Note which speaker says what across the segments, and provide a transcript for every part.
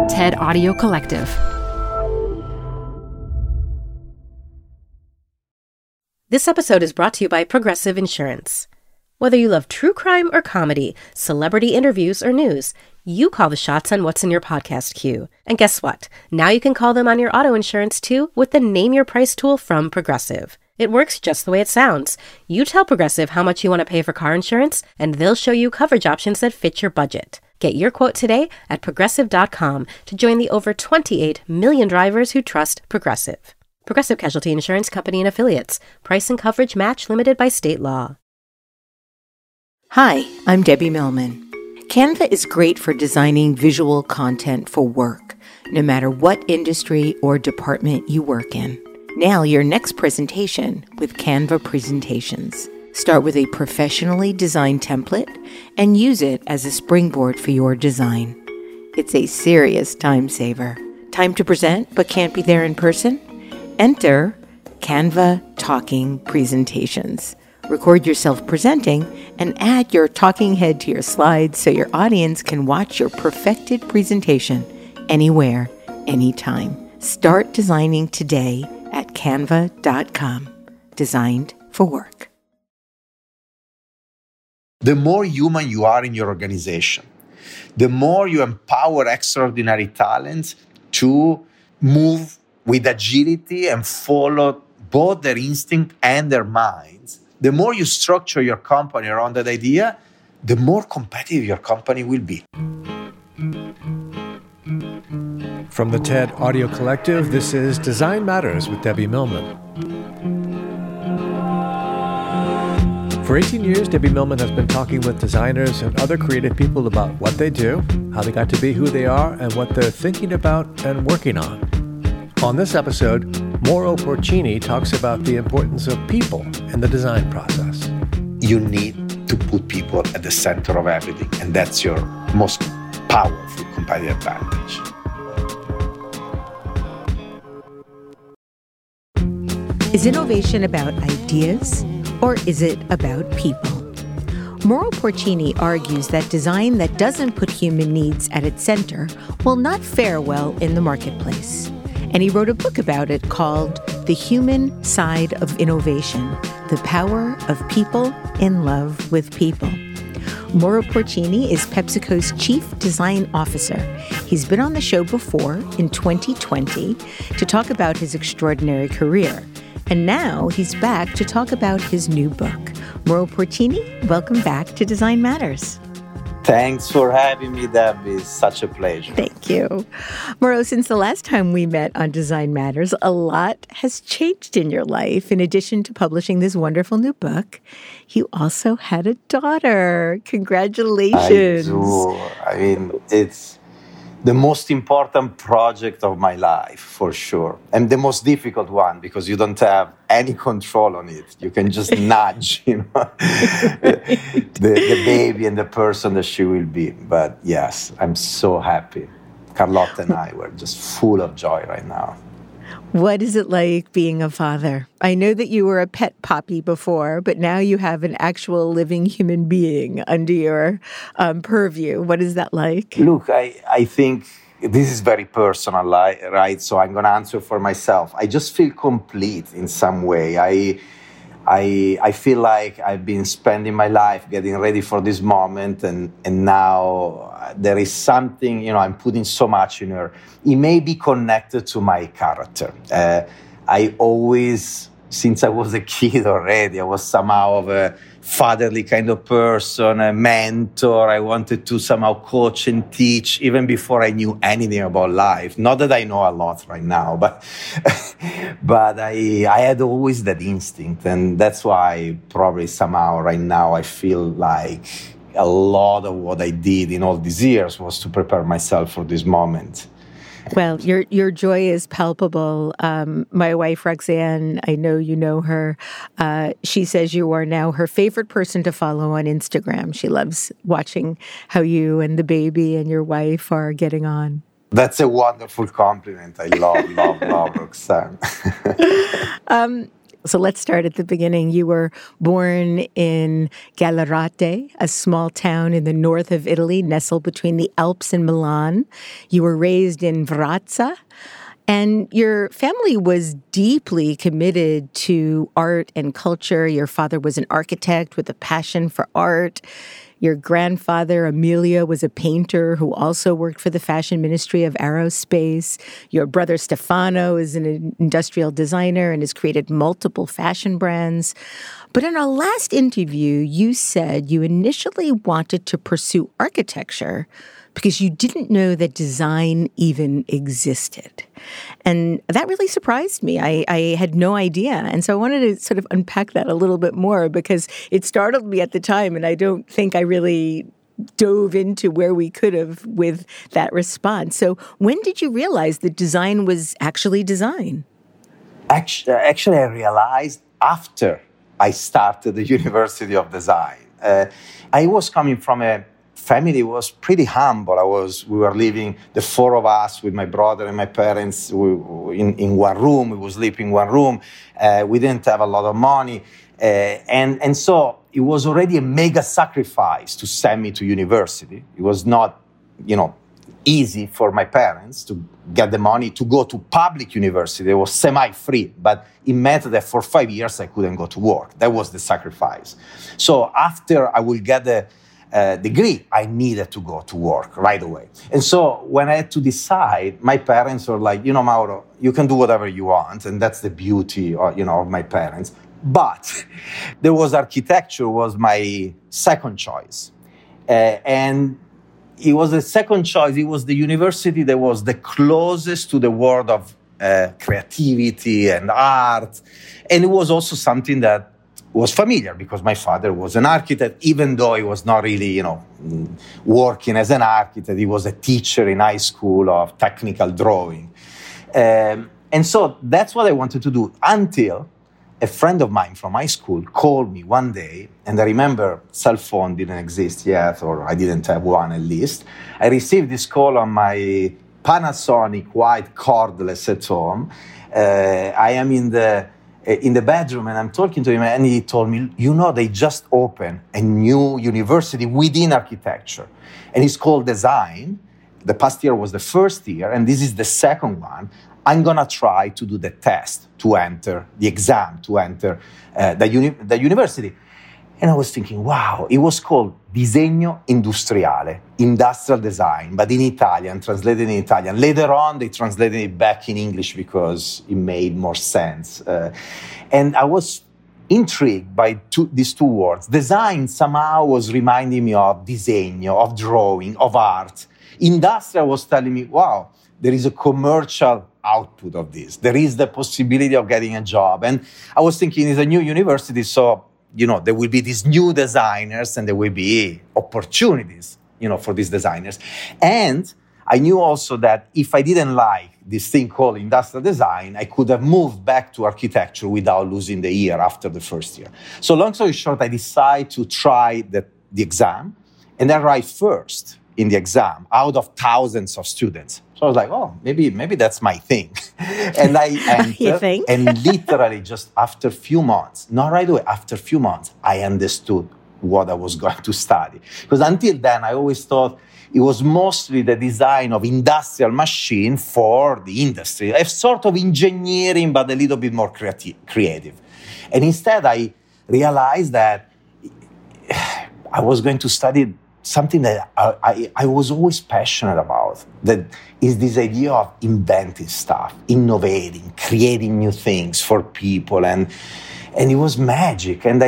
Speaker 1: TED Audio Collective. This episode is brought to you by Progressive Insurance. Whether you love true crime or comedy, celebrity interviews or news, you call the shots on what's in your podcast queue. And guess what? Now you can call them on your auto insurance too with the Name Your Price tool from Progressive. It works just the way it sounds. You tell Progressive how much you want to pay for car insurance, and they'll show you coverage options that fit your budget. Get your quote today at Progressive.com to join the over 28 million drivers who trust Progressive. Progressive Casualty Insurance Company and Affiliates. Price and coverage match limited by state law.
Speaker 2: Hi, I'm Debbie Millman. Canva is great for designing visual content for work, no matter what industry or department you work in. Now your next presentation with Canva Presentations. Start with a professionally designed template and use it as a springboard for your design. It's a serious time saver. Time to present but can't be there in person? Enter Canva Talking Presentations. Record yourself presenting and add your talking head to your slides so your audience can watch your perfected presentation anywhere, anytime. Start designing today at canva.com. Designed for work.
Speaker 3: The more human you are in your organization, the more you empower extraordinary talents to move with agility and follow both their instinct and their minds. The more you structure your company around that idea, the more competitive your company will be.
Speaker 4: From the TED Audio Collective, this is Design Matters with Debbie Millman. For 18 years, Debbie Millman has been talking with designers and other creative people about what they do, how they got to be who they are, and what they're thinking about and working on. On this episode, Mauro Porcini talks about the importance of people in the design process.
Speaker 3: You need to put people at the center of everything, and that's your most powerful competitive advantage.
Speaker 2: Is innovation about ideas, or is it about people? Mauro Porcini argues that design that doesn't put human needs at its center will not fare well in the marketplace. And he wrote a book about it called The Human Side of Innovation, The Power of People in Love with People. Mauro Porcini is PepsiCo's Chief Design Officer. He's been on the show before in 2020 to talk about his extraordinary career. And now he's back to talk about his new book. Mauro Porcini, welcome back to Design Matters.
Speaker 3: Thanks for having me, Debbie. It's such a pleasure.
Speaker 2: Thank you. Mauro, since the last time we met on Design Matters, a lot has changed in your life. In addition to publishing this wonderful new book, you also had a daughter. Congratulations.
Speaker 3: I do. I mean, it's the most important project of my life, for sure. And the most difficult one, because you don't have any control on it. You can just nudge, the baby and the person that she will be. But yes, I'm so happy. Carlotta and I were just full of joy right now.
Speaker 2: What is it like being a father? I know that you were a pet puppy before, but now you have an actual living human being under your purview. What is that like?
Speaker 3: Look, I think this is very personal, right? So I'm going to answer for myself. I just feel complete in some way. I feel like I've been spending my life getting ready for this moment, and now there is something, I'm putting so much in her. It may be connected to my character. I always, since I was a kid already, I was somehow of a fatherly kind of person, a mentor. I wanted to somehow coach and teach even before I knew anything about life. Not that I know a lot right now, but I had always that instinct. And that's why probably somehow right now I feel like a lot of what I did in all these years was to prepare myself for this moment.
Speaker 2: Well, your joy is palpable. My wife, Roxanne, I know you know her. She says you are now her favorite person to follow on Instagram. She loves watching how you and the baby and your wife are getting on.
Speaker 3: That's a wonderful compliment. I love Roxanne.
Speaker 2: So let's start at the beginning. You were born in Gallarate, a small town in the north of Italy, nestled between the Alps and Milan. You were raised in Varazza, and your family was deeply committed to art and culture. Your father was an architect with a passion for art. Your grandfather, Emilio, was a painter who also worked for the fashion ministry of Aerospace. Your brother, Stefano, is an industrial designer and has created multiple fashion brands. But in our last interview, you said you initially wanted to pursue architecture because you didn't know that design even existed. And that really surprised me. I had no idea. And so I wanted to sort of unpack that a little bit more because it startled me at the time, and I don't think I really dove into where we could have with that response. So when did you realize that design was actually design?
Speaker 3: Actually, I realized after I started the University of Design. I was coming from a family was pretty humble. We were living, the four of us, with my brother and my parents, in one room. We were sleeping in one room. We didn't have a lot of money. And so it was already a mega sacrifice to send me to university. It was not, easy for my parents to get the money to go to public university. It was semi-free, but it meant that for 5 years I couldn't go to work. That was the sacrifice. So after I will get the degree, I needed to go to work right away. And so when I had to decide, my parents were like, Mauro, you can do whatever you want. And that's the beauty of my parents. But there was architecture was my second choice. And it was the second choice. It was the university that was the closest to the world of creativity and art. And it was also something that was familiar because my father was an architect, even though he was not really, working as an architect. He was a teacher in high school of technical drawing. And so that's what I wanted to do until a friend of mine from high school called me one day, and I remember cell phone didn't exist yet, or I didn't have one at least. I received this call on my Panasonic white cordless at home. I am in the bedroom and I'm talking to him, and he told me, they just opened a new university within architecture, and it's called Design. The past year was the first year, and this is the second one. I'm going to try to do the test to enter the exam, to enter the university. And I was thinking, wow, it was called Disegno Industriale, industrial design, but in Italian, translated in Italian. Later on, they translated it back in English because it made more sense. And I was intrigued by these two words. Design somehow was reminding me of disegno, of drawing, of art. Industrial was telling me, wow, there is a commercial output of this. There is the possibility of getting a job. And I was thinking, it's a new university, so, there will be these new designers and there will be opportunities, for these designers. And I knew also that if I didn't like this thing called industrial design, I could have moved back to architecture without losing the year after the first year. So long story short, I decided to try the exam, and I arrived first in the exam out of thousands of students. So I was like, oh, maybe that's my thing. And I entered, and literally just after a few months, not right away, after a few months, I understood what I was going to study. Because until then, I always thought it was mostly the design of industrial machine for the industry, a sort of engineering, but a little bit more creative. And instead, I realized that I was going to study something that I was always passionate about, that is this idea of inventing stuff, innovating, creating new things for people. And it was magic. And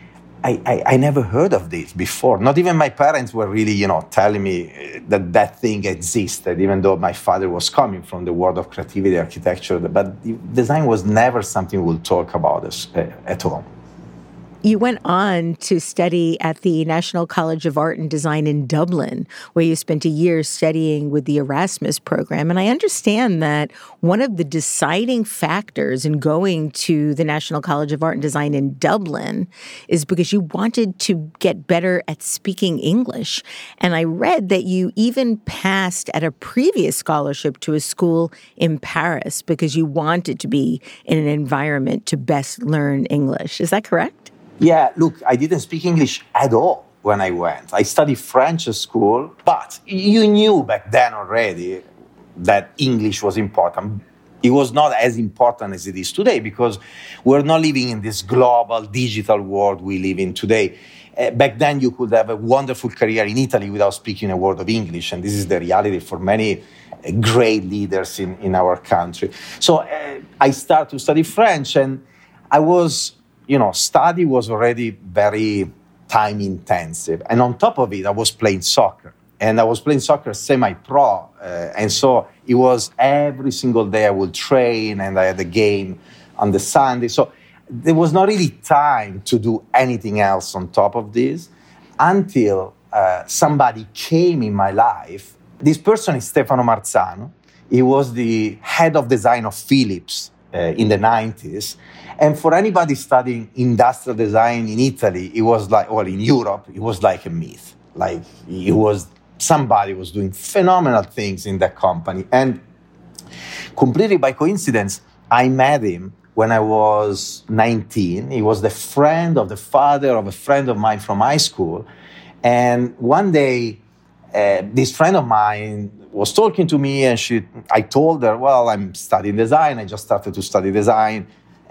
Speaker 3: I never heard of this before. Not even my parents were really, telling me that thing existed, even though my father was coming from the world of creativity, architecture. But design was never something we'll talk about at home.
Speaker 2: You went on to study at the National College of Art and Design in Dublin, where you spent a year studying with the Erasmus program. And I understand that one of the deciding factors in going to the National College of Art and Design in Dublin is because you wanted to get better at speaking English. And I read that you even passed at a previous scholarship to a school in Paris because you wanted to be in an environment to best learn English. Is that correct?
Speaker 3: Yeah, look, I didn't speak English at all when I went. I studied French at school, but you knew back then already that English was important. It was not as important as it is today because we're not living in this global digital world we live in today. Back then, you could have a wonderful career in Italy without speaking a word of English, and this is the reality for many great leaders in our country. So I started to study French, and I was, study was already very time intensive. And on top of it, I was playing soccer. And I was playing soccer semi-pro. And so it was every single day I would train, and I had a game on the Sunday. So there was not really time to do anything else on top of this until somebody came in my life. This person is Stefano Marzano. He was the head of design of Philips in the 90s. And for anybody studying industrial design in Italy, it was like, or in Europe, it was like a myth. Like somebody was doing phenomenal things in that company. And completely by coincidence, I met him when I was 19. He was the friend of the father of a friend of mine from high school. And one day, this friend of mine was talking to me, and I told her, well, I'm studying design. I just started to study design.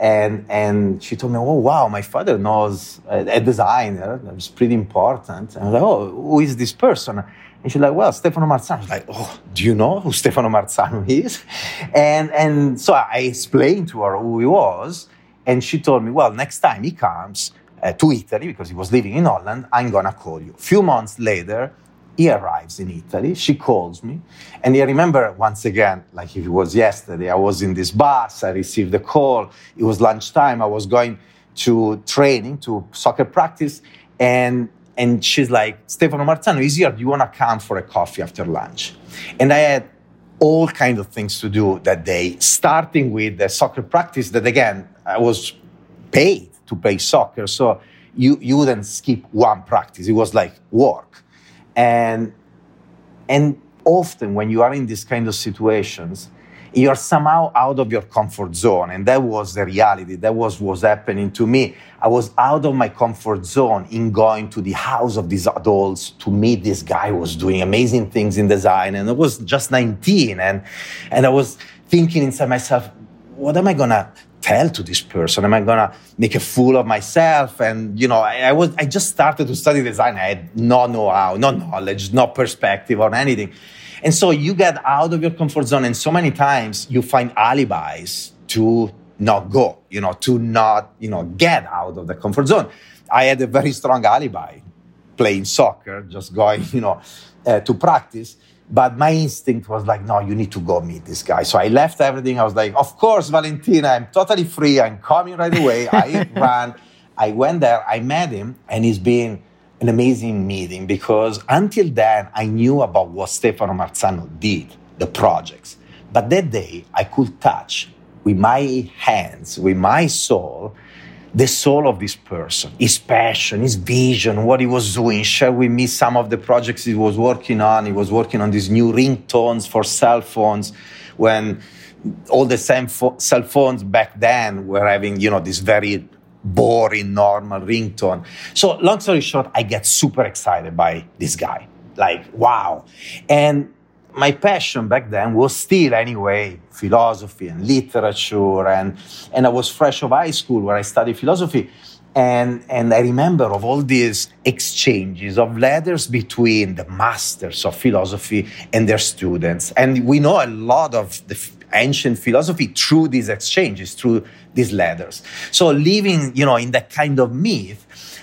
Speaker 3: And she told me, oh, wow, my father knows a designer. That's pretty important. And I was like, oh, who is this person? And she's like, well, Stefano Marzano. I was like, oh, do you know who Stefano Marzano is? And so I explained to her who he was. And she told me, well, next time he comes to Italy, because he was living in Holland, I'm going to call you. A few months later, he arrives in Italy. She calls me. And I remember, once again, like if it was yesterday, I was in this bus. I received the call. It was lunchtime. I was going to training, to soccer practice. And she's like, Stefano Marzano is here. Do you want to come for a coffee after lunch? And I had all kinds of things to do that day, starting with the soccer practice that, again, I was paid to play soccer. So you wouldn't skip one practice. It was like work. And often when you are in these kind of situations, you're somehow out of your comfort zone. And that was the reality. That was what was happening to me. I was out of my comfort zone in going to the house of these adults to meet this guy who was doing amazing things in design. And I was just 19. And I was thinking inside myself, what am I going to tell to this person? Am I going to make a fool of myself? And, I just started to study design. I had no know-how, no knowledge, no perspective on anything. And so you get out of your comfort zone, and so many times you find alibis to not go, to not, get out of the comfort zone. I had a very strong alibi, playing soccer, just going, to practice. But my instinct was like, no, you need to go meet this guy. So I left everything. I was like, of course, Valentina, I'm totally free. I'm coming right away. I ran. I went there. I met him. And it's been an amazing meeting because until then, I knew about what Stefano Marzano did, the projects. But that day, I could touch with my hands, with my soul, the soul of this person, his passion, his vision, what he was doing. Share with me some of the projects he was working on. He was working on these new ringtones for cell phones when all the cell phones back then were having, this very boring, normal ringtone. So long story short, I get super excited by this guy. Like, wow. And my passion back then was still, anyway, philosophy and literature. And I was fresh of high school where I studied philosophy. And I remember of all these exchanges of letters between the masters of philosophy and their students. And we know a lot of the ancient philosophy through these exchanges, through these letters. So living, in that kind of myth,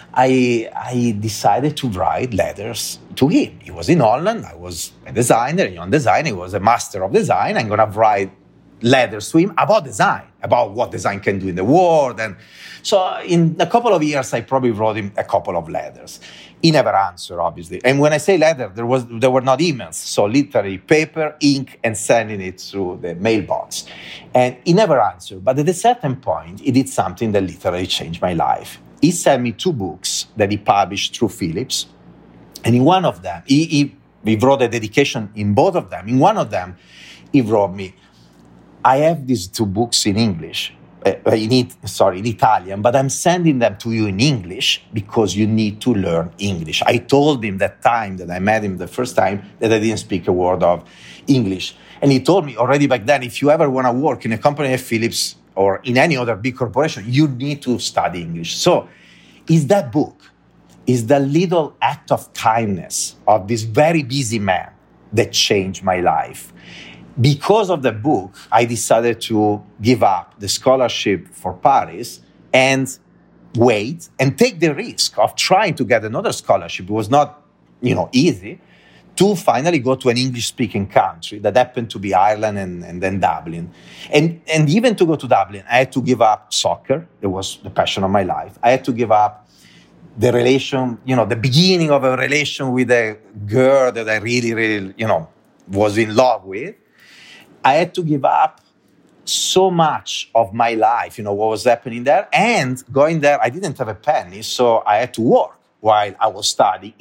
Speaker 3: I decided to write letters to him. He was in Holland. I was a designer, young designer. He was a master of design. I'm going to write letters to him about design, about what design can do in the world. And so in a couple of years, I probably wrote him a couple of letters. He never answered, obviously. And when I say letter, there were not emails. So literally paper, ink, and sending it through the mailbox. And he never answered. But at a certain point, he did something that literally changed my life. He sent me 2 books that he published through Philips. And in one of them, he wrote a dedication in both of them. In one of them, he wrote me, I have these 2 books in English, in Italian, but I'm sending them to you in English because you need to learn English. I told him that time that I met him the first time that I didn't speak a word of English. And he told me already back then, if you ever want to work in a company like Philips or in any other big corporation, you need to study English. So is that book, is the little act of kindness of this very busy man that changed my life. Because of the book, I decided to give up the scholarship for Paris and wait and take the risk of trying to get another scholarship. It was not, easy to finally go to an English-speaking country that happened to be Ireland and then Dublin. And even to go to Dublin, I had to give up soccer. It was the passion of my life. I had to give up the relation, the beginning of a relation with a girl that I really, really, was in love with. I had to give up so much of my life, what was happening there. And going there, I didn't have a penny, so I had to work while I was study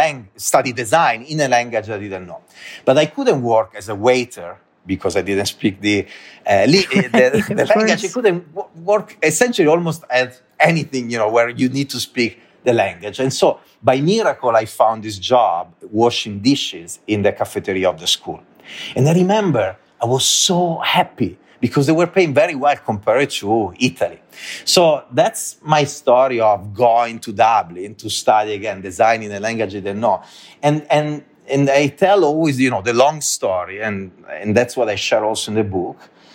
Speaker 3: design in a language I didn't know. But I couldn't work as a waiter because I didn't speak the language. I couldn't work essentially almost at anything, where you need to speak the language. And so by miracle, I found this job washing dishes in the cafeteria of the school. And I remember I was so happy because they were paying very well compared to Italy. So that's my story of going to Dublin to study again design in a language I didn't know. And I tell always, the long story, and that's what I share also in the book,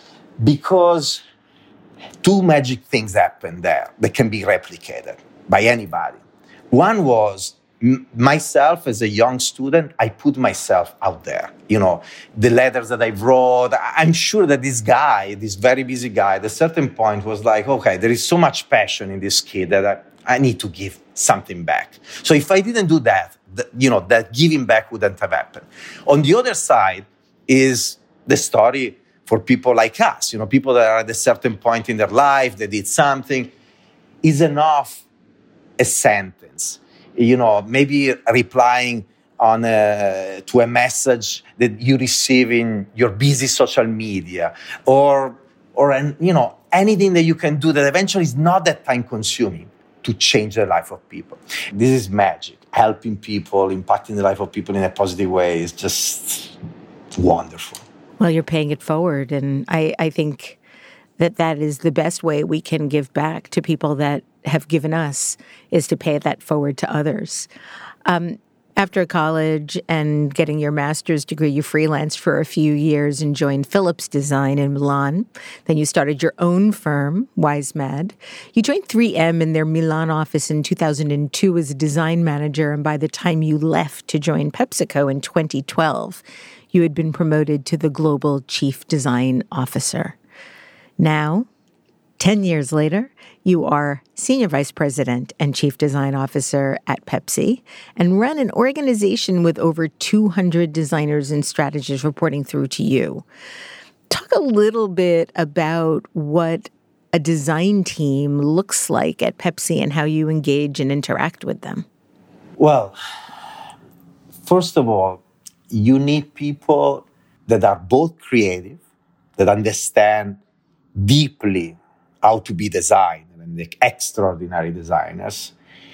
Speaker 3: because 2 magic things happened there that can be replicated by anybody. One was myself as a young student, I put myself out there. The letters that I wrote, I'm sure that this guy, this very busy guy, at a certain point was like, okay, there is so much passion in this kid that I need to give something back. So if I didn't do that, that giving back wouldn't have happened. On the other side is the story for people like us, people that are at a certain point in their life, they did something, is enough a sentence. Maybe replying to a message that you receive in your busy social media, or anything that you can do that eventually is not that time consuming to change the life of people. This is magic. Helping people, impacting the life of people in a positive way is just wonderful.
Speaker 2: Well, you're paying it forward, and I think that is the best way we can give back to people that have given us, is to pay that forward to others. After college and getting your master's degree, you freelanced for a few years and joined Philips Design in Milan. Then you started your own firm, WiseMad. You joined 3M in their Milan office in 2002 as a design manager, and by the time you left to join PepsiCo in 2012, you had been promoted to the Global Chief Design Officer. Now, 10 years later, you are Senior Vice President and Chief Design Officer at Pepsi and run an organization with over 200 designers and strategists reporting through to you. Talk a little bit about what a design team looks like at Pepsi and how you engage and interact with them.
Speaker 3: Well, first of all, you need people that are both creative, that understand deeply how to be designed, and the extraordinary designers.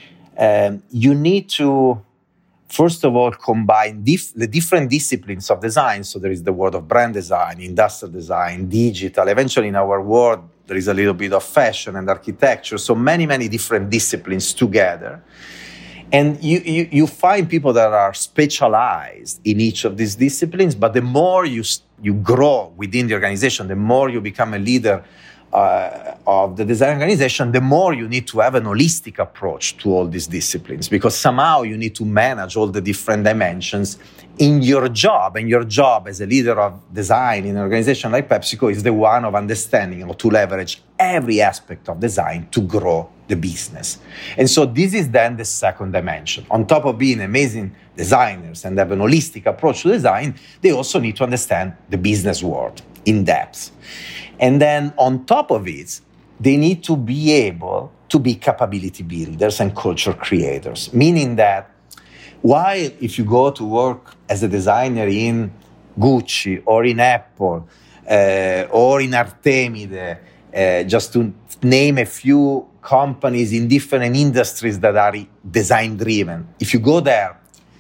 Speaker 3: You need to, first of all, combine the different disciplines of design. So there is the world of brand design, industrial design, digital. Eventually in our world, there is a little bit of fashion and architecture. So many, many different disciplines together. And you find people that are specialized in each of these disciplines, but the more you grow within the organization, the more you become a leader of the design organization, the more you need to have an holistic approach to all these disciplines, because somehow you need to manage all the different dimensions in your job. And your job as a leader of design in an organization like PepsiCo is the one of understanding how to leverage every aspect of design to grow the business. And so this is then the second dimension. On top of being amazing designers and have an holistic approach to design, they also need to understand the business world in depth. And then on top of it, they need to be able to be capability builders and culture creators, meaning that while if you go to work as a designer in Gucci or in Apple or in Artemide, just to name a few companies in different industries that are design driven, if you go there,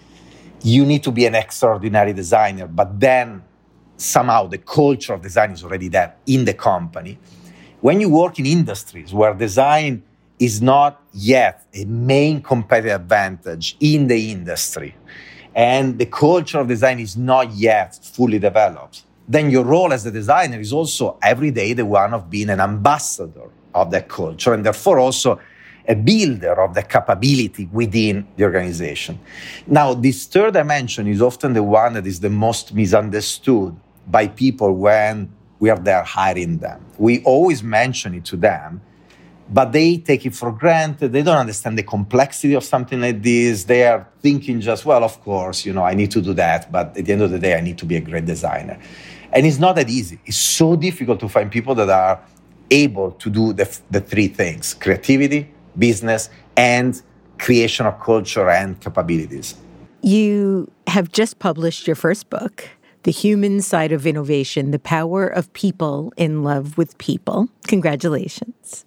Speaker 3: you need to be an extraordinary designer, but then somehow the culture of design is already there in the company. When you work in industries where design is not yet a main competitive advantage in the industry, and the culture of design is not yet fully developed, then your role as a designer is also every day the one of being an ambassador of that culture, and therefore also a builder of the capability within the organization. Now, this third dimension is often the one that is the most misunderstood by people when we are there hiring them. We always mention it to them, but they take it for granted. They don't understand the complexity of something like this. They are thinking just, well, of course, I need to do that, but at the end of the day, I need to be a great designer. And it's not that easy. It's so difficult to find people that are able to do the three things: creativity, business, and creation of culture and capabilities.
Speaker 2: You have just published your first book, The Human Side of Innovation, The Power of People in Love with People. Congratulations.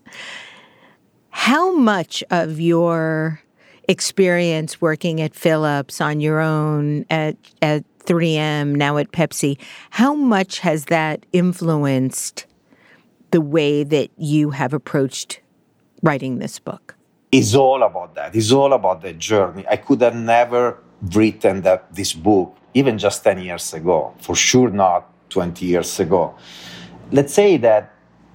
Speaker 2: How much of your experience working at Philips, on your own, at 3M, now at Pepsi, how much has that influenced the way that you have approached writing this book?
Speaker 3: It's all about that. It's all about the journey. I could have never written this book even just 10 years ago, for sure not 20 years ago. Let's say that,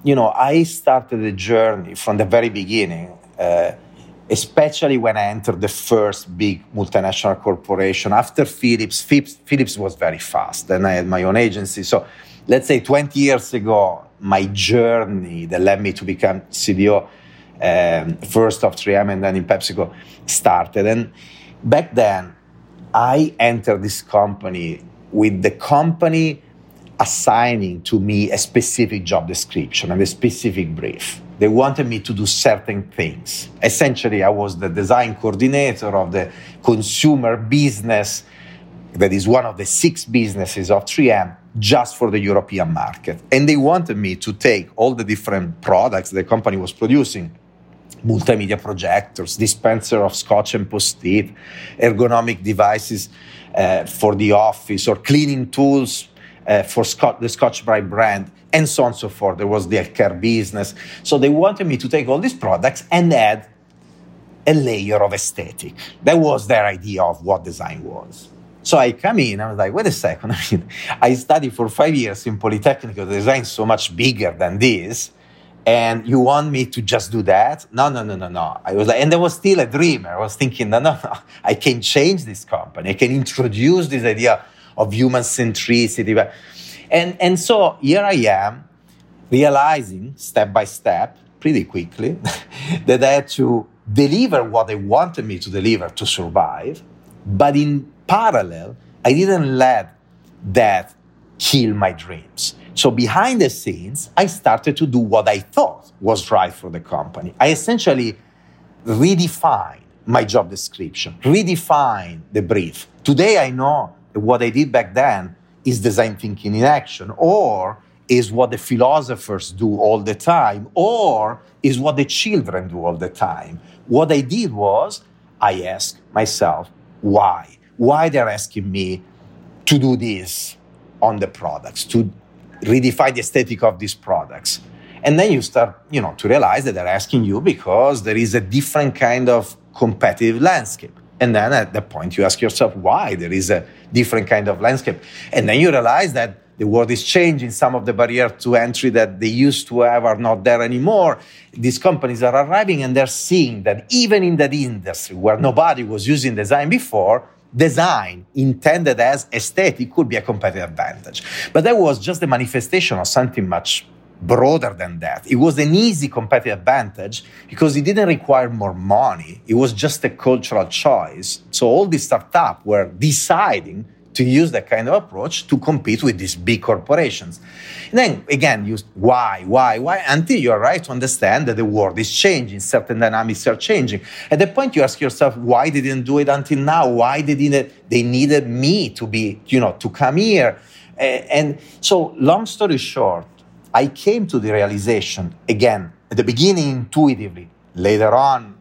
Speaker 3: I started the journey from the very beginning, especially when I entered the first big multinational corporation. After Philips was very fast. Then I had my own agency. So let's say 20 years ago, my journey that led me to become CDO, first of 3M and then in PepsiCo, started. And back then, I entered this company with the company assigning to me a specific job description and a specific brief. They wanted me to do certain things. Essentially, I was the design coordinator of the consumer business, that is one of the 6 businesses of 3M, just for the European market. And they wanted me to take all the different products the company was producing, multimedia projectors, dispenser of Scotch and Post-it, ergonomic devices for the office, or cleaning tools for the Scotch-Brite brand, and so on and so forth. There was the healthcare business. So they wanted me to take all these products and add a layer of aesthetic. That was their idea of what design was. So I come in, I was like, wait a second. I studied for 5 years in Polytechnic, design so much bigger than this, and you want me to just do that? No. I was like, and there was still a dream. I was thinking, no. I can change this company. I can introduce this idea of human centricity. And so here I am, realizing step by step, pretty quickly, that I had to deliver what they wanted me to deliver to survive. But in parallel, I didn't let that kill my dreams. So behind the scenes, I started to do what I thought was right for the company. I essentially redefined my job description, redefined the brief. Today, I know that what I did back then is design thinking in action, or is what the philosophers do all the time, or is what the children do all the time. What I did was, I asked myself, why? Why they're asking me to do this on the products, to redefine the aesthetic of these products. And then you start, to realize that they're asking you because there is a different kind of competitive landscape. And then at that point, you ask yourself why there is a different kind of landscape. And then you realize that The world is changing. Some of the barriers to entry that they used to have are not there anymore. These companies are arriving and they're seeing that even in that industry where nobody was using design before, design intended as aesthetic could be a competitive advantage. But that was just the manifestation of something much broader than that. It was an easy competitive advantage because it didn't require more money. It was just a cultural choice. So all these startups were deciding to use that kind of approach to compete with these big corporations. And then again, why? Until you arrive to understand that the world is changing, certain dynamics are changing. At that point, you ask yourself, why they didn't do it until now? Why they needed me to be, to come here? And so, long story short, I came to the realization, again, at the beginning intuitively, later on,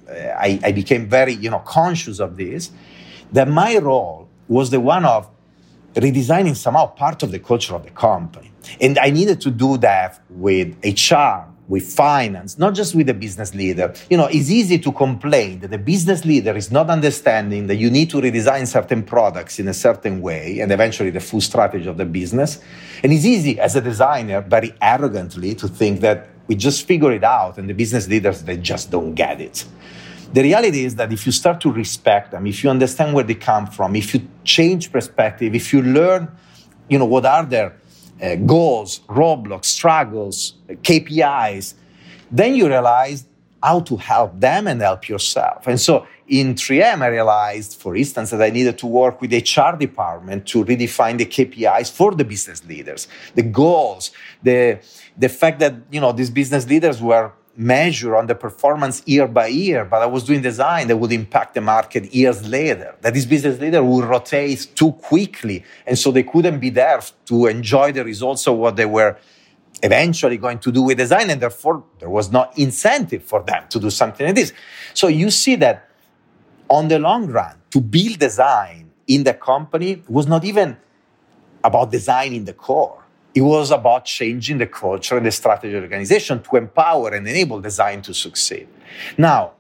Speaker 3: I became very, conscious of this, that my role was the one of redesigning somehow part of the culture of the company. And I needed to do that with HR, with finance, not just with the business leader. It's easy to complain that the business leader is not understanding that you need to redesign certain products in a certain way and eventually the full strategy of the business. And it's easy as a designer, very arrogantly, to think that we just figure it out and the business leaders, they just don't get it. The reality is that if you start to respect them, if you understand where they come from, if you change perspective, if you learn, what are their goals, roadblocks, struggles, KPIs, then you realize how to help them and help yourself. And so in 3M, I realized, for instance, that I needed to work with the HR department to redefine the KPIs for the business leaders, the goals, the fact that, these business leaders were measure on the performance year by year, but I was doing design that would impact the market years later, that this business leader would rotate too quickly, and so they couldn't be there to enjoy the results of what they were eventually going to do with design, and therefore there was no incentive for them to do something like this. So you see that on the long run, to build design in the company was not even about designing the core. It was about changing the culture and the strategy of the organization to empower and enable design to succeed. Now,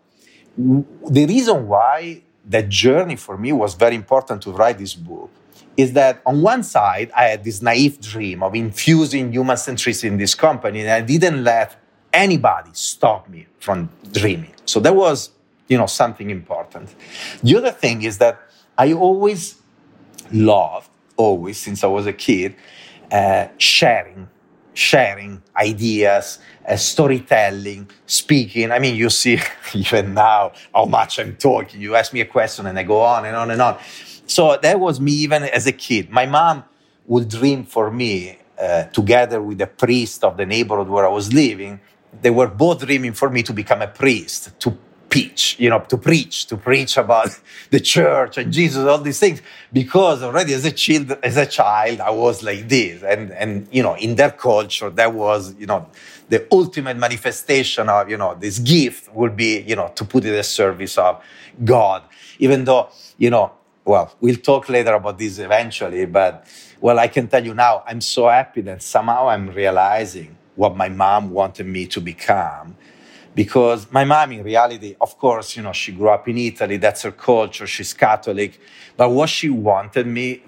Speaker 3: the reason why that journey for me was very important to write this book is that on one side, I had this naive dream of infusing human centricity in this company, and I didn't let anybody stop me from dreaming. So that was, something important. The other thing is that I always loved, since I was a kid, sharing ideas, storytelling, speaking. I mean, you see even now how much I'm talking. You ask me a question and I go on and on and on. So that was me even as a kid. My mom would dream for me, together with the priest of the neighborhood where I was living. They were both dreaming for me to become a priest, to preach about the church and Jesus, all these things, because already as a child, I was like this. And in their culture, that was, the ultimate manifestation of, this gift would be, to put it at service of God. Even though, we'll talk later about this eventually, but, I can tell you now, I'm so happy that somehow I'm realizing what my mom wanted me to become. Because my mom, in reality, of course, she grew up in Italy. That's her culture. She's Catholic. But what she wanted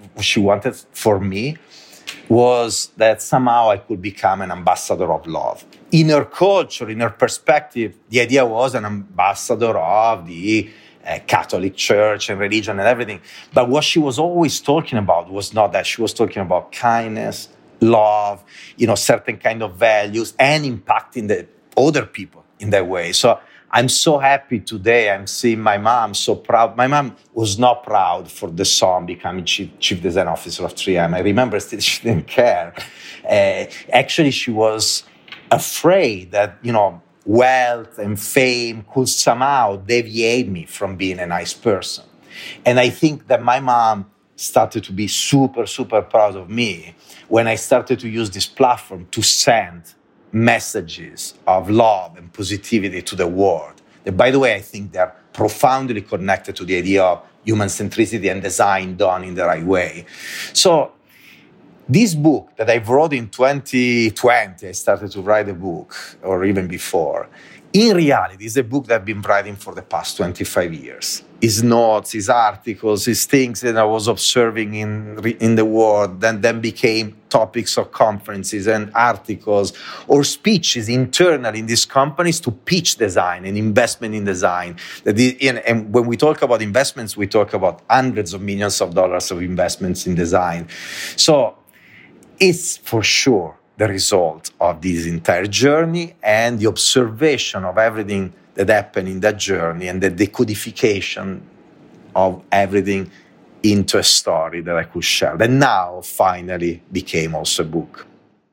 Speaker 3: for me was that somehow I could become an ambassador of love. In her culture, in her perspective, the idea was an ambassador of the Catholic Church and religion and everything. But what she was always talking about was not that. She was talking about kindness, love, certain kind of values, and impacting the other people in that way. So I'm so happy today. I'm seeing my mom so proud. My mom was not proud for the son becoming chief design officer of 3M. I remember still she didn't care. Actually, she was afraid that, wealth and fame could somehow deviate me from being a nice person. And I think that my mom started to be super, super proud of me when I started to use this platform to send messages of love and positivity to the world. That, by the way, I think they're profoundly connected to the idea of human centricity and design done in the right way. So This book that I wrote in 2020, I started to write a book, or even before, in reality, it's a book that I've been writing for the past 25 years. It's notes, it's articles, it's things that I was observing in the world, then became topics of conferences and articles or speeches internally in these companies to pitch design and investment in design. And when we talk about investments, we talk about hundreds of millions of dollars of investments in design. So it's for sure the result of this entire journey and the observation of everything that happened in that journey and the decodification of everything into a story that I could share. That now finally became also a book.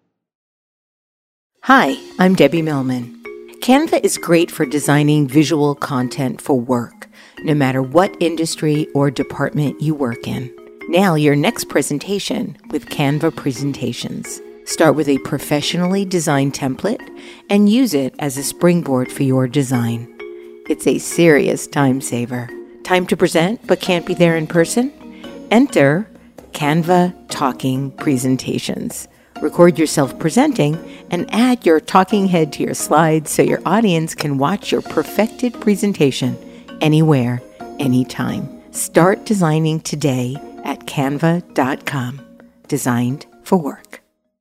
Speaker 2: Hi, I'm Debbie Millman. Canva is great for designing visual content for work, no matter what industry or department you work in. Nail your next presentation with Canva Presentations. Start with a professionally designed template and use it as a springboard for your design. It's a serious time saver. Time to present but can't be there in person? Enter Canva Talking Presentations. Record yourself presenting and add your talking head to your slides so your audience can watch your perfected presentation anywhere, anytime. Start designing today at canva.com. Designed for work.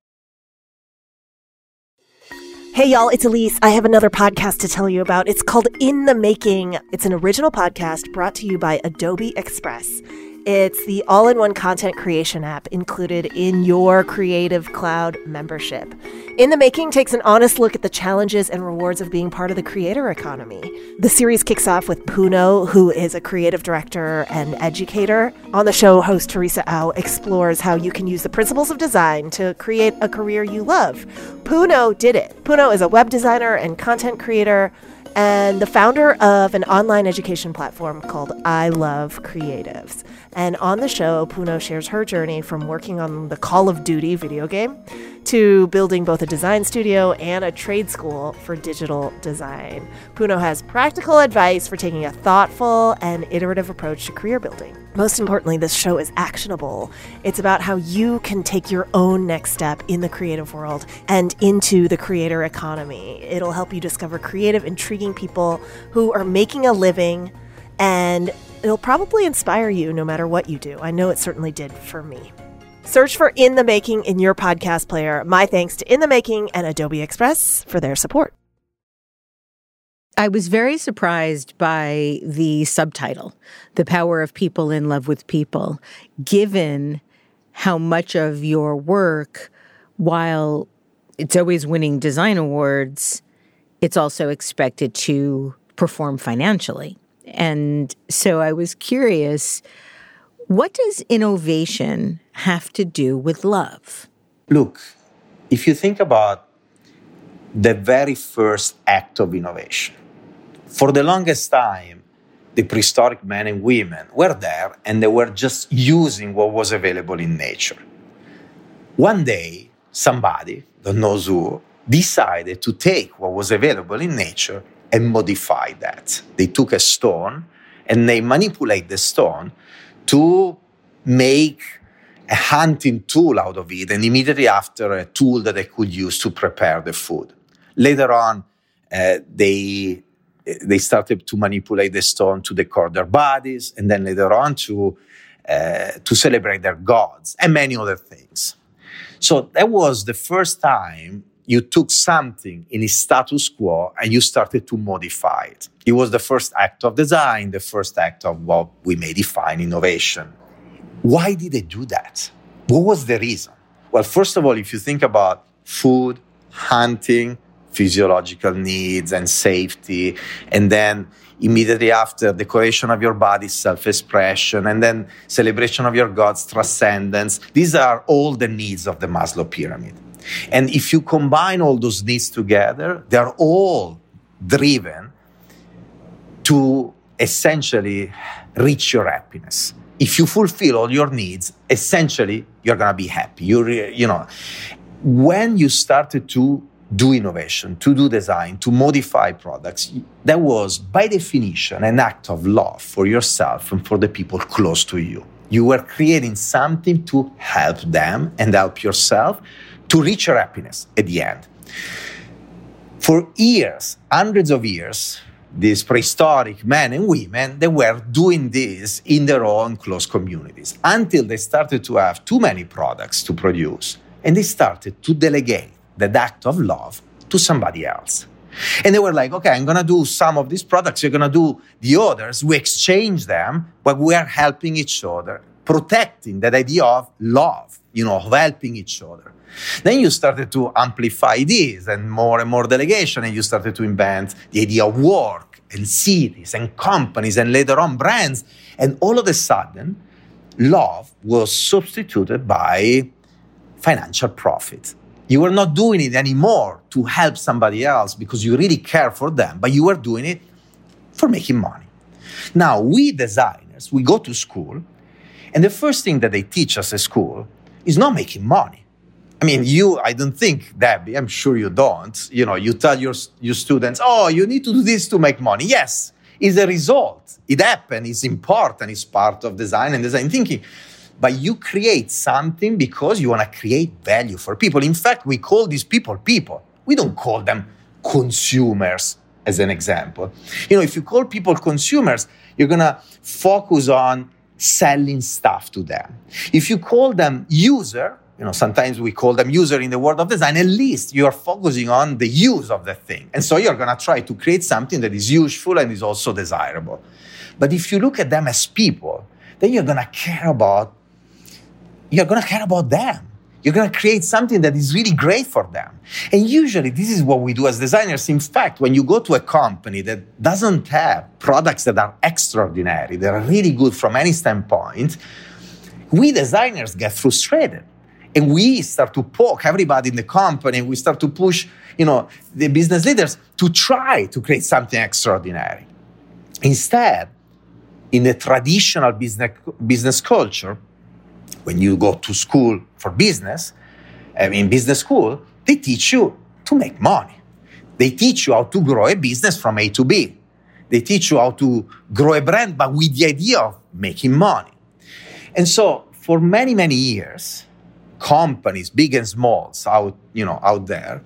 Speaker 5: Hey y'all, it's Elise. I have another podcast to tell you about. It's called In the Making. It's an original podcast brought to you by Adobe Express. It's the all-in-one content creation app included in your Creative Cloud membership. In the Making takes an honest look at the challenges and rewards of being part of the creator economy. The series kicks off with Puno, who is a creative director and educator. On the show, host Teresa Au explores how you can use the principles of design to create a career you love. Puno did it. Puno is a web designer and content creator and the founder of an online education platform called I Love Creatives. And on the show, Puno shares her journey from working on the Call of Duty video game to building both a design studio and a trade school for digital design. Puno has practical advice for taking a thoughtful and iterative approach to career building. Most importantly, this show is actionable. It's about how you can take your own next step in the creative world and into the creator economy. It'll help you discover creative, intriguing people who are making a living, and it'll probably inspire you no matter what you do. I know it certainly did for me. Search for In the Making in your podcast player. My thanks to In the Making and Adobe Express for their support.
Speaker 2: I was very surprised by the subtitle, The Power of People in Love with People, given how much of your work, while it's always winning design awards, it's also expected to perform financially. And so I was curious, what does innovation have to do with love?
Speaker 3: Look, if you think about the very first act of innovation, for the longest time, the prehistoric men and women were there and they were just using what was available in nature. One day, somebody, don't know who, decided to take what was available in nature and modify that. They took a stone and they manipulate the stone to make a hunting tool out of it, and immediately after a tool that they could use to prepare the food. Later on, they started to manipulate the stone to decor their bodies, and then later on to celebrate their gods, and many other things. So that was the first time you took something in its status quo and you started to modify it. It was the first act of design, the first act of what we may define innovation. Why did they do that? What was the reason? Well, first of all, if you think about food, hunting, physiological needs and safety, and then immediately after, decoration of your body, self-expression, and then celebration of your gods, transcendence. These are all the needs of the Maslow pyramid. And if you combine all those needs together, they're all driven to essentially reach your happiness. If you fulfill all your needs, essentially, you're going to be happy. When you started to do innovation, to do design, to modify products, that was, by definition, an act of love for yourself and for the people close to you. You were creating something to help them and help yourself to reach your happiness at the end. For years, hundreds of years, these prehistoric men and women, they were doing this in their own close communities until they started to have too many products to produce, and they started to delegate the act of love to somebody else. And they were like, okay, I'm going to do some of these products, you're going to do the others. We exchange them, but we are helping each other, protecting that idea of love, of helping each other. Then you started to amplify this and more delegation, and you started to invent the idea of work and cities and companies and later on brands. And all of a sudden, love was substituted by financial profit. You were not doing it anymore to help somebody else because you really care for them, but you were doing it for making money. Now, we designers, we go to school, and the first thing that they teach us at school is not making money. I mean, I don't think, Debbie, I'm sure you don't. You tell your students, you need to do this to make money. Yes, it's a result. It happened, it's important, it's part of design and design thinking. But you create something because you want to create value for people. In fact, we call these people people. We don't call them consumers, as an example. If you call people consumers, you're going to focus on selling stuff to them. If you call them user, sometimes we call them user in the world of design, at least you're focusing on the use of the thing. And so you're going to try to create something that is useful and is also desirable. But if you look at them as people, then you're going to care about them. You're going to create something that is really great for them. And usually this is what we do as designers. In fact, when you go to a company that doesn't have products that are extraordinary, that are really good from any standpoint, we designers get frustrated. And we start to poke everybody in the company. We start to push, the business leaders to try to create something extraordinary. Instead, in the traditional business culture, when you go to school for business, in business school, they teach you to make money. They teach you how to grow a business from A to B. They teach you how to grow a brand, but with the idea of making money. And so for many, many years, companies, big and small, out there,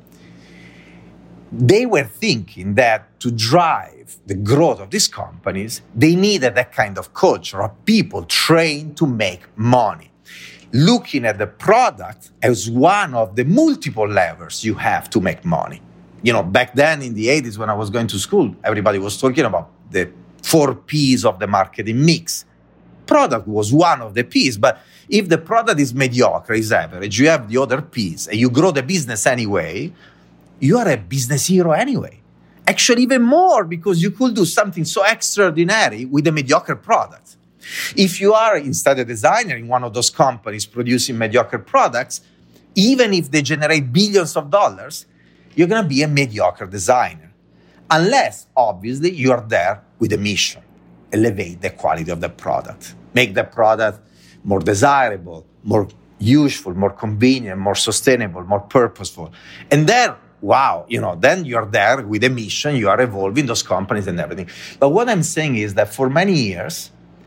Speaker 3: they were thinking that to drive the growth of these companies, they needed that kind of culture of people trained to make money, looking at the product as one of the multiple levers you have to make money. Back then in the 80s when I was going to school, everybody was talking about the 4 Ps of the marketing mix. Product was one of the Ps, but if the product is mediocre, is average, you have the other Ps, and you grow the business anyway, you are a business hero anyway. Actually, even more, because you could do something so extraordinary with a mediocre product. If you are instead a designer in one of those companies producing mediocre products, even if they generate billions of dollars, you're going to be a mediocre designer. Unless, obviously, you are there with a mission. Elevate the quality of the product. Make the product more desirable, more useful, more convenient, more sustainable, more purposeful. And then, then you're there with a mission, you are evolving those companies and everything. But what I'm saying is that for many years,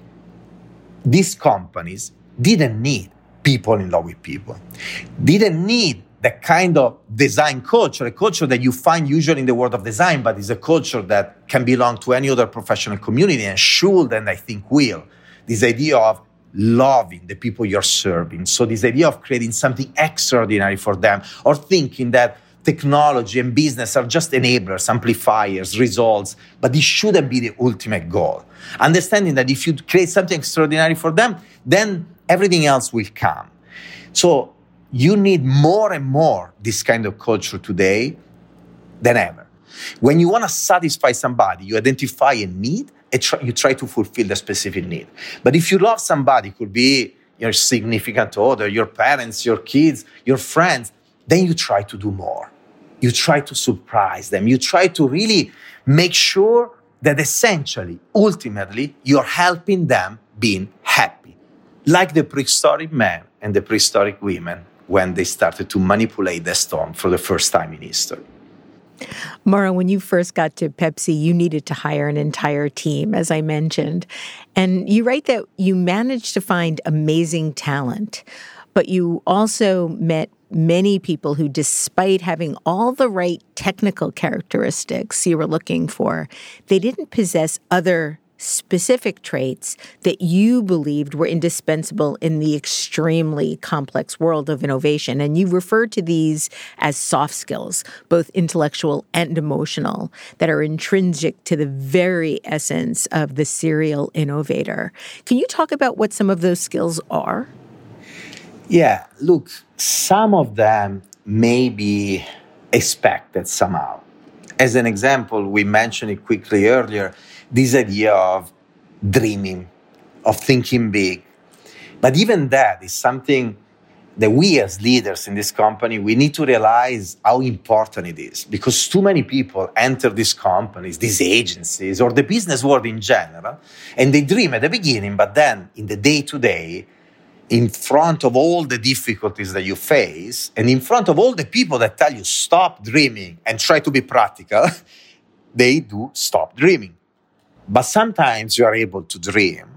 Speaker 3: these companies didn't need people in love with people. Didn't need the kind of design culture, a culture that you find usually in the world of design, but is a culture that can belong to any other professional community and should, and I think will. This idea of loving the people you're serving. So this idea of creating something extraordinary for them, or thinking that technology and business are just enablers, amplifiers, results, but this shouldn't be the ultimate goal. Understanding that if you create something extraordinary for them, then everything else will come. So you need more and more this kind of culture today than ever. When you want to satisfy somebody, you identify a need and you try to fulfill the specific need. But if you love somebody, it could be your significant other, your parents, your kids, your friends, then you try to do more. You try to surprise them. You try to really make sure that essentially, ultimately, you're helping them being happy. Like the prehistoric men and the prehistoric women when they started to manipulate the stone for the first time in history.
Speaker 2: Mara, when you first got to Pepsi, you needed to hire an entire team, as I mentioned. And you write that you managed to find amazing talent, but you also met many people who, despite having all the right technical characteristics you were looking for, they didn't possess other specific traits that you believed were indispensable in the extremely complex world of innovation. And you referred to these as soft skills, both intellectual and emotional, that are intrinsic to the very essence of the serial innovator. Can you talk about what some of those skills are?
Speaker 3: Yeah, look, some of them may be expected somehow. As an example, we mentioned it quickly earlier, this idea of dreaming, of thinking big. But even that is something that we as leaders in this company, we need to realize how important it is. Because too many people enter these companies, these agencies, or the business world in general, and they dream at the beginning, but then in the day-to-day, in front of all the difficulties that you face, and in front of all the people that tell you, stop dreaming and try to be practical, they do stop dreaming. But sometimes you are able to dream,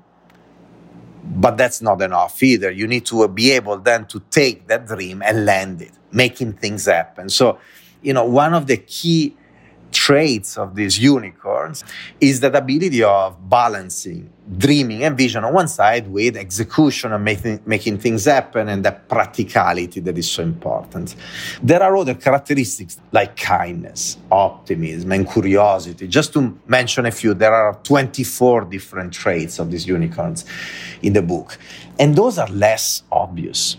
Speaker 3: but that's not enough either. You need to be able then to take that dream and land it, making things happen. So, one of the key traits of these unicorns is that ability of balancing dreaming and vision on one side with execution and making things happen, and that practicality that is so important. There are other characteristics like kindness, optimism, and curiosity. Just to mention a few, there are 24 different traits of these unicorns in the book. And those are less obvious.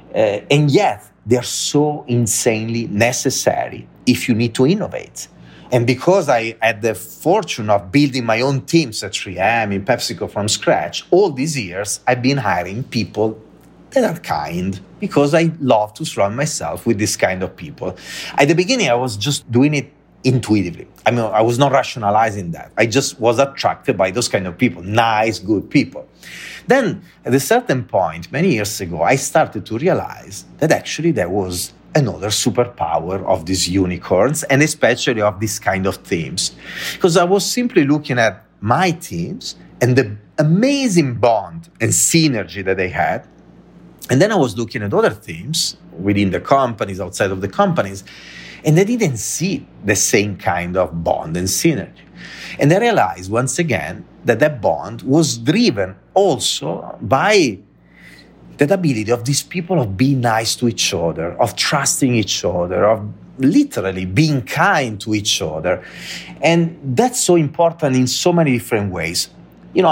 Speaker 3: And yet, they're so insanely necessary if you need to innovate. And because I had the fortune of building my own teams at 3M, in PepsiCo from scratch, all these years I've been hiring people that are kind, because I love to surround myself with this kind of people. At the beginning, I was just doing it intuitively. I was not rationalizing that. I just was attracted by those kind of people, nice, good people. Then, at a certain point, many years ago, I started to realize that actually there was another superpower of these unicorns, and especially of this kind of teams. Because I was simply looking at my teams and the amazing bond and synergy that they had. And then I was looking at other teams within the companies, outside of the companies, and they didn't see the same kind of bond and synergy. And I realized once again that bond was driven also by that ability of these people of being nice to each other, of trusting each other, of literally being kind to each other. And that's so important in so many different ways. How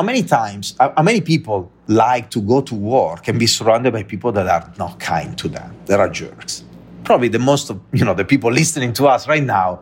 Speaker 3: many people like to go to work and be surrounded by people that are not kind to them, that are jerks? Probably the most of, the people listening to us right now,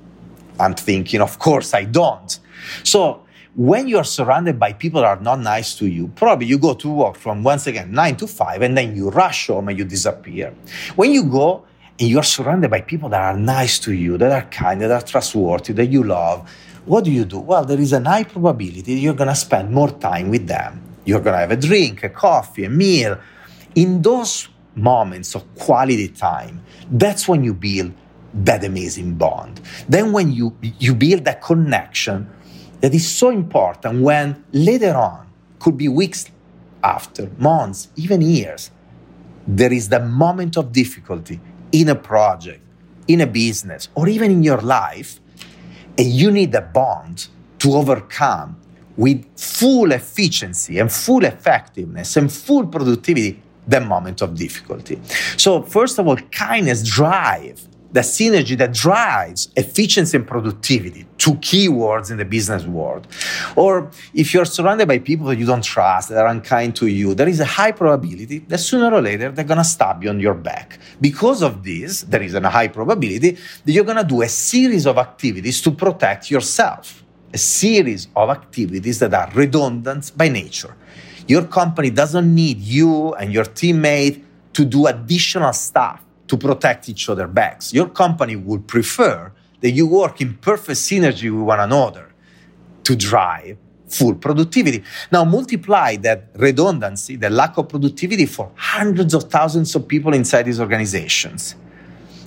Speaker 3: I'm thinking, of course I don't. So, when you are surrounded by people that are not nice to you, probably you go to work from, once again, 9 to 5, and then you rush home and you disappear. When you go and you are surrounded by people that are nice to you, that are kind, that are trustworthy, that you love, what do? Well, there is a high probability you're going to spend more time with them. You're going to have a drink, a coffee, a meal. In those moments of quality time, that's when you build that amazing bond. Then when you build that connection that is so important, when later on, could be weeks after, months, even years, there is the moment of difficulty in a project, in a business, or even in your life, and you need a bond to overcome with full efficiency and full effectiveness and full productivity the moment of difficulty. So first of all, kindness drives the synergy that drives efficiency and productivity, two keywords in the business world. Or if you're surrounded by people that you don't trust, that are unkind to you, there is a high probability that sooner or later they're going to stab you on your back. Because of this, there is a high probability that you're going to do a series of activities to protect yourself, a series of activities that are redundant by nature. Your company doesn't need you and your teammate to do additional stuff to protect each other's backs. Your company would prefer that you work in perfect synergy with one another to drive full productivity. Now multiply that redundancy, the lack of productivity, for hundreds of thousands of people inside these organizations.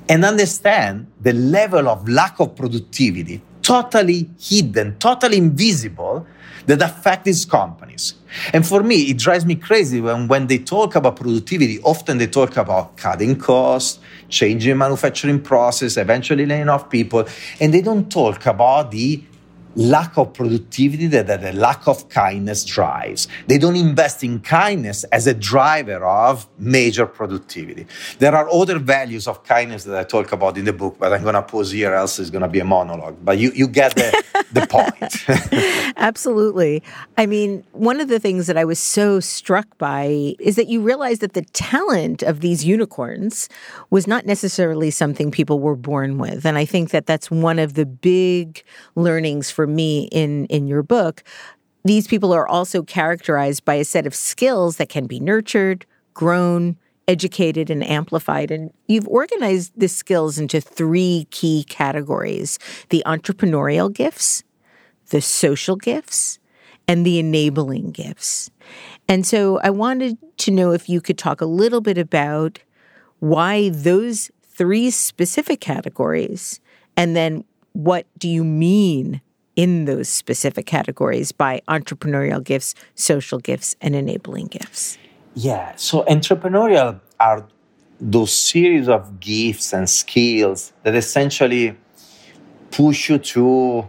Speaker 3: and understand the level of lack of productivity, totally hidden, totally invisible, that affect these companies. And for me, it drives me crazy when they talk about productivity. Often they talk about cutting costs, changing manufacturing process, eventually laying off people, and they don't talk about the lack of productivity that the lack of kindness drives. They don't invest in kindness as a driver of major productivity. There are other values of kindness that I talk about in the book, but I'm going to pause here, else it's going to be a monologue. But you get the point.
Speaker 2: Absolutely. I mean, one of the things that I was so struck by is that you realize that the talent of these unicorns was not necessarily something people were born with. And I think that that's one of the big learnings for me in your book. These people are also characterized by a set of skills that can be nurtured, grown, educated, and amplified. And you've organized the skills into 3 key categories: the entrepreneurial gifts, the social gifts, and the enabling gifts. And so I wanted to know if you could talk a little bit about why those 3 specific categories, and then what do you mean in those specific categories by entrepreneurial gifts, social gifts, and enabling gifts?
Speaker 3: Yeah, so entrepreneurial are those series of gifts and skills that essentially push you to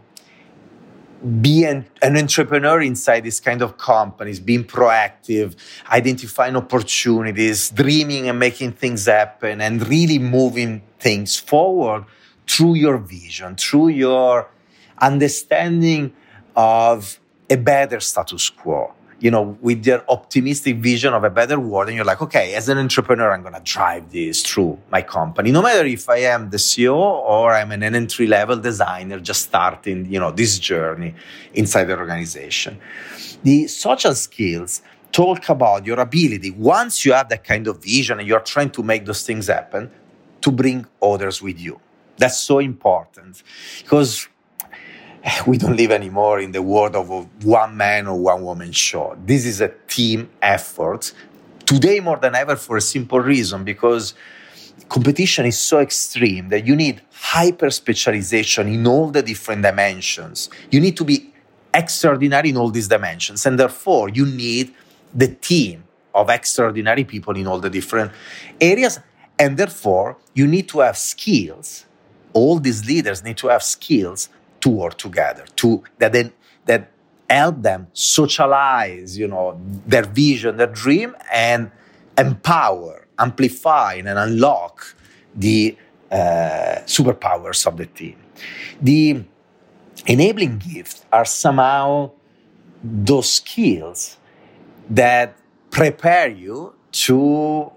Speaker 3: be an entrepreneur inside this kind of companies, being proactive, identifying opportunities, dreaming and making things happen, and really moving things forward through your vision, through your understanding of a better status quo, with your optimistic vision of a better world. And you're like, okay, as an entrepreneur, I'm going to drive this through my company. No matter if I am the CEO or I'm an entry-level designer just starting, this journey inside the organization. The social skills talk about your ability, once you have that kind of vision and you're trying to make those things happen, to bring others with you. That's so important because we don't live anymore in the world of a one-man or one-woman show. This is a team effort. Today more than ever, for a simple reason, because competition is so extreme that you need hyper-specialization in all the different dimensions. You need to be extraordinary in all these dimensions, and therefore you need the team of extraordinary people in all the different areas, and therefore you need to have skills. All these leaders need to have skills to work together, that help them socialize, their vision, their dream, and empower, amplify, and unlock the superpowers of the team. The enabling gifts are somehow those skills that prepare you to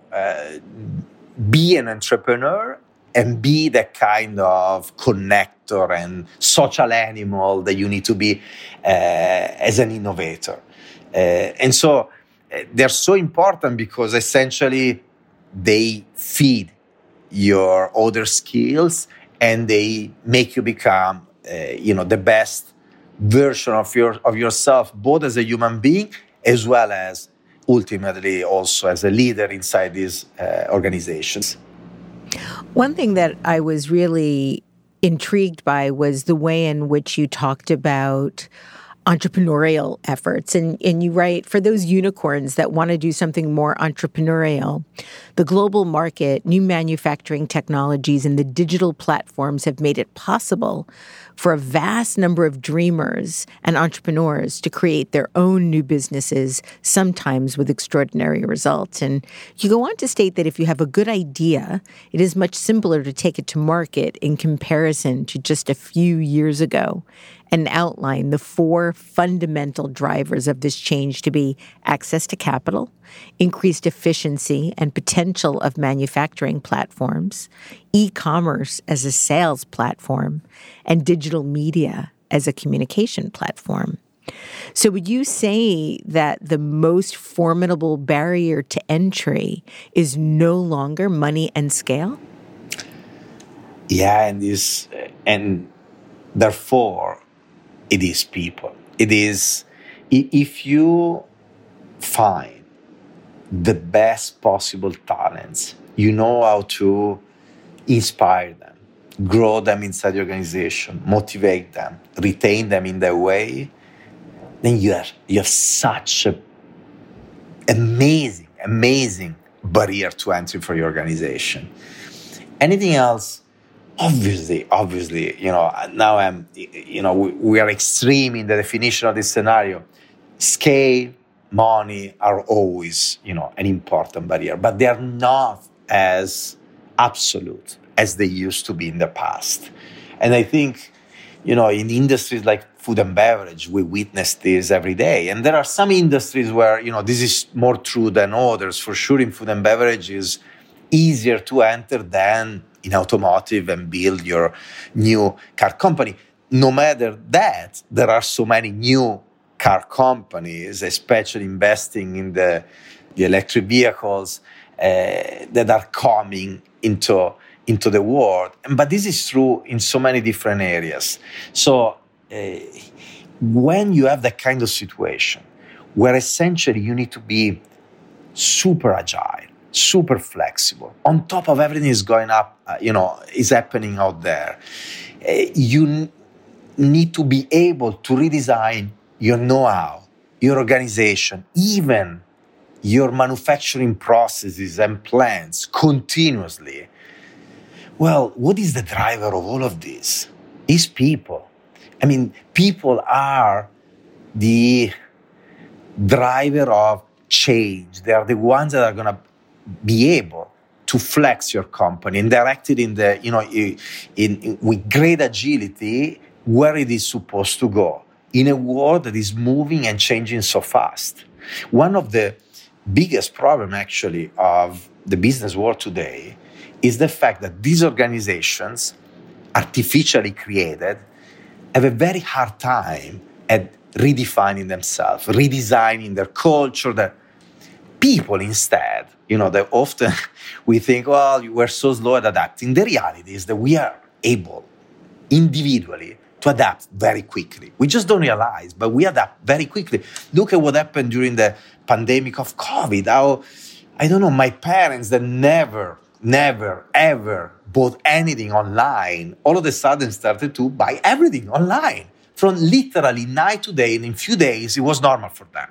Speaker 3: be an entrepreneur and be the kind of connector and social animal that you need to be as an innovator. And so they're so important because essentially they feed your other skills and they make you become, the best version of yourself, both as a human being as well as ultimately also as a leader inside these organizations.
Speaker 2: One thing that I was really intrigued by was the way in which you talked about entrepreneurial efforts. And you write, for those unicorns that want to do something more entrepreneurial, the global market, new manufacturing technologies, and the digital platforms have made it possible for a vast number of dreamers and entrepreneurs to create their own new businesses, sometimes with extraordinary results. And you go on to state that if you have a good idea, it is much simpler to take it to market in comparison to just a few years ago, and outline the 4 fundamental drivers of this change to be access to capital, increased efficiency and potential of manufacturing platforms, e-commerce as a sales platform, and digital media as a communication platform. So would you say that the most formidable barrier to entry is no longer money and scale?
Speaker 3: Yeah, and therefore, it is people. It is, if you find the best possible talents, you know how to inspire them, grow them inside the organization, motivate them, retain them in that way, then you have such an amazing barrier to entry for your organization. Anything else, obviously, now we are extreme in the definition of this scenario. Scale, money are always, an important barrier, but they are not as absolute as they used to be in the past. And I think, in industries like food and beverage, we witness this every day. And there are some industries where, this is more true than others. For sure, in food and beverage is easier to enter than in automotive and build your new car company. No matter that, there are so many new car companies, especially investing in the electric vehicles that are coming into the world. But this is true in so many different areas. So when you have that kind of situation where essentially you need to be super agile, super flexible, on top of everything is going up, is happening out there, you need to be able to redesign your know-how, your organization, even your manufacturing processes and plants continuously. Well, what is the driver of all of this? It's people. I mean, people are the driver of change. They are the ones that are going to be able to flex your company and direct it with great agility where it is supposed to go in a world that is moving and changing so fast. One of the biggest problems, actually, of the business world today is the fact that these organizations, artificially created, have a very hard time at redefining themselves, redesigning their culture, their people instead. That often we think, well, we're so slow at adapting. The reality is that we are able individually to adapt very quickly. We just don't realize, but we adapt very quickly. Look at what happened during the pandemic of COVID. How, my parents that never, ever bought anything online, all of a sudden started to buy everything online. From literally night to day, and in a few days, it was normal for them.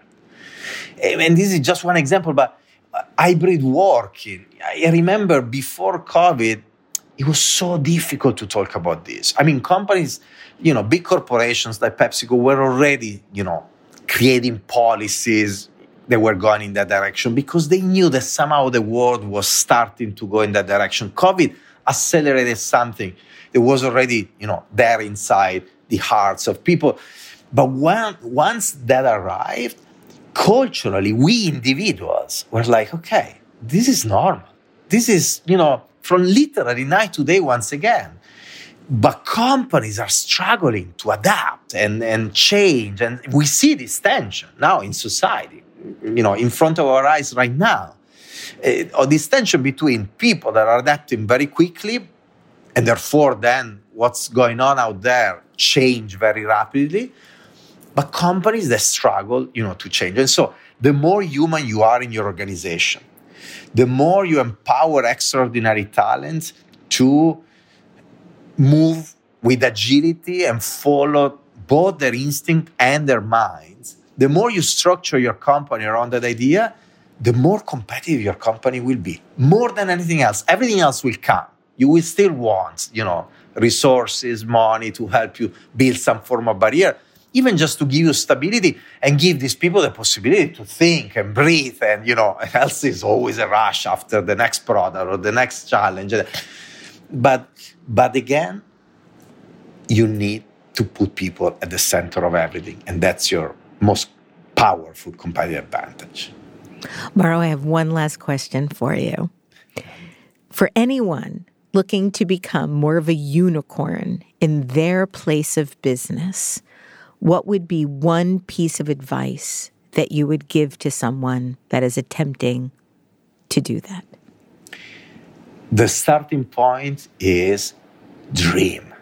Speaker 3: And this is just one example, but hybrid working. I remember before COVID, it was so difficult to talk about this. I mean, companies, big corporations like PepsiCo were already, creating policies that were going in that direction because they knew that somehow the world was starting to go in that direction. COVID accelerated something that was already, there inside the hearts of people. But once that arrived, culturally, we individuals were like, okay, this is normal. This is, from literally night to day once again. But companies are struggling to adapt and change. And we see this tension now in society, in front of our eyes right now. Or this tension between people that are adapting very quickly, and therefore then what's going on out there change very rapidly, but companies that struggle, to change. And so the more human you are in your organization, the more you empower extraordinary talent to move with agility and follow both their instinct and their minds, the more you structure your company around that idea, the more competitive your company will be. More than anything else. Everything else will come. You will still want, resources, money to help you build some form of barrier, even just to give you stability and give these people the possibility to think and breathe. And, else is always a rush after the next product or the next challenge. But again, you need to put people at the center of everything. And that's your most powerful competitive advantage.
Speaker 2: Mauro, I have one last question for you. For anyone looking to become more of a unicorn in their place of business, what would be one piece of advice that you would give to someone that is attempting to do that?
Speaker 3: The starting point is dream.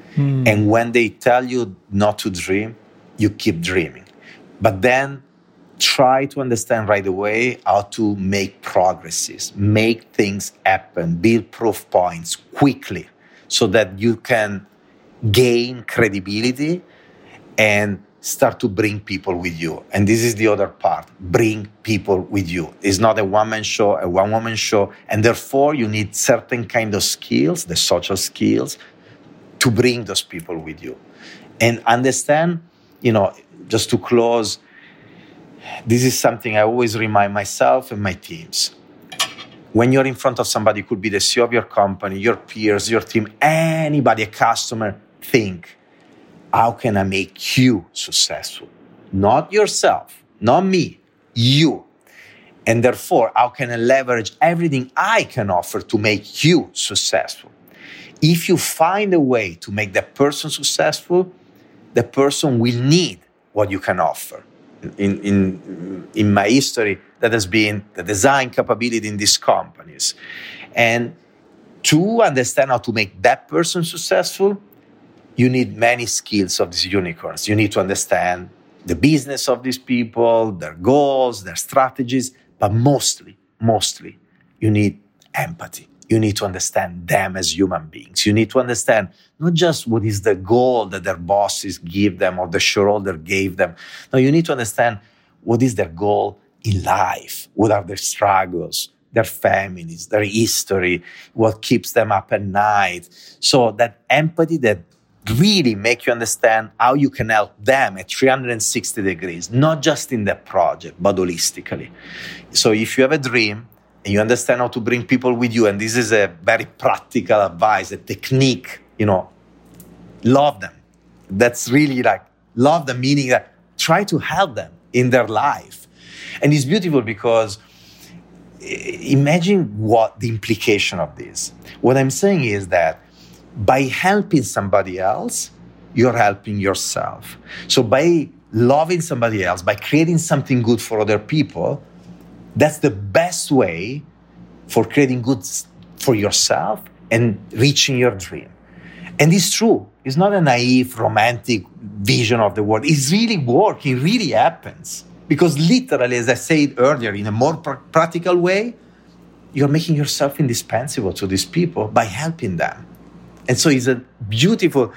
Speaker 3: And when they tell you not to dream, you keep dreaming. But then try to understand right away how to make progresses, make things happen, build proof points quickly so that you can gain credibility and start to bring people with you. And this is the other part, bring people with you. It's not a one-man show, a one-woman show, and therefore you need certain kind of skills, the social skills, to bring those people with you. And understand, just to close, this is something I always remind myself and my teams. When you're in front of somebody, it could be the CEO of your company, your peers, your team, anybody, a customer, think, how can I make you successful? Not yourself, not me, you. And therefore, how can I leverage everything I can offer to make you successful? If you find a way to make that person successful, the person will need what you can offer. In my history, that has been the design capability in these companies. And to understand how to make that person successful, you need many skills of these unicorns. You need to understand the business of these people, their goals, their strategies, but mostly, you need empathy. You need to understand them as human beings. You need to understand not just what is the goal that their bosses give them or the shareholder gave them. No, you need to understand what is their goal in life. What are their struggles, their families, their history, what keeps them up at night. So that empathy that really make you understand how you can help them at 360 degrees, not just in the project, but holistically. So if you have a dream and you understand how to bring people with you, and this is a very practical advice, a technique, love them. That's really love them, meaning that try to help them in their life. And it's beautiful because imagine what the implication of this. What I'm saying is that by helping somebody else, you're helping yourself. So by loving somebody else, by creating something good for other people, that's the best way for creating good for yourself and reaching your dream. And it's true. It's not a naive, romantic vision of the world. It's really working. It really happens. Because literally, as I said earlier, in a more practical way, you're making yourself indispensable to these people by helping them. And so it's a beautiful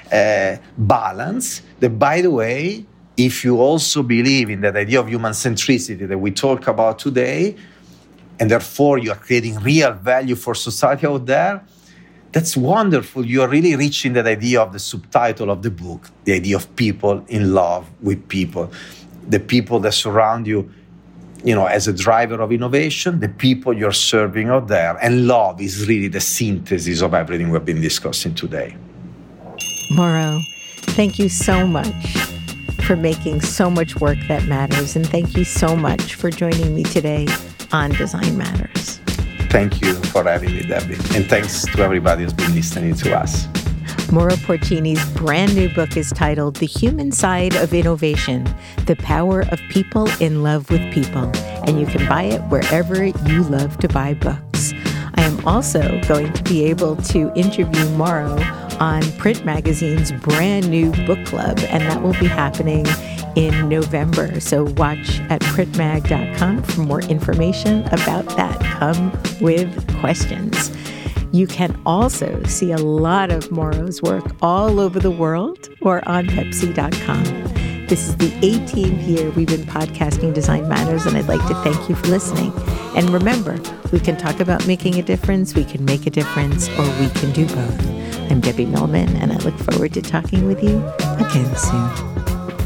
Speaker 3: balance that, by the way, if you also believe in that idea of human centricity that we talk about today, and therefore you are creating real value for society out there, that's wonderful. You are really reaching that idea of the subtitle of the book, the idea of people in love with people, the people that surround you, as a driver of innovation, the people you're serving out there. And love is really the synthesis of everything we've been discussing today.
Speaker 2: Mauro, thank you so much for making so much work that matters. And thank you so much for joining me today on Design Matters.
Speaker 3: Thank you for having me, Debbie. And thanks to everybody who's been listening to us.
Speaker 2: Mauro Porcini's brand new book is titled The Human Side of Innovation, The Power of People in Love with People. And you can buy it wherever you love to buy books. I am also going to be able to interview Mauro on Print Magazine's brand new book club, and that will be happening in November. So watch at printmag.com for more information about that. Come with questions. You can also see a lot of Mauro's work all over the world or on Pepsi.com. This is the 18th year we've been podcasting Design Matters, and I'd like to thank you for listening. And remember, we can talk about making a difference, we can make a difference, or we can do both. I'm Debbie Millman, and I look forward to talking with you again soon.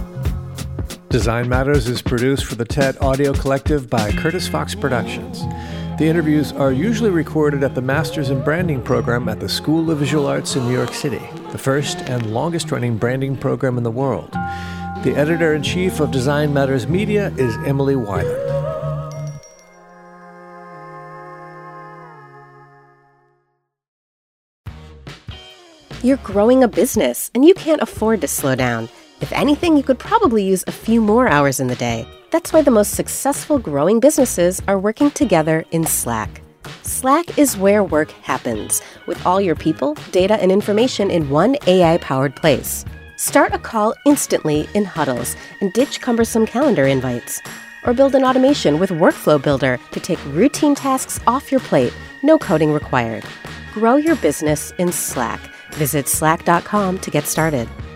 Speaker 4: Design Matters is produced for the TED Audio Collective by Curtis Fox Productions. The interviews are usually recorded at the Masters in Branding program at the School of Visual Arts in New York City, the first and longest-running branding program in the world. The editor-in-chief of Design Matters Media is Emily Weiland.
Speaker 1: You're growing a business, and you can't afford to slow down. If anything, you could probably use a few more hours in the day. That's why the most successful growing businesses are working together in Slack. Slack is where work happens, with all your people, data, and information in one AI-powered place. Start a call instantly in huddles and ditch cumbersome calendar invites. or build an automation with Workflow Builder to take routine tasks off your plate. No coding required. Grow your business in Slack. Visit slack.com to get started.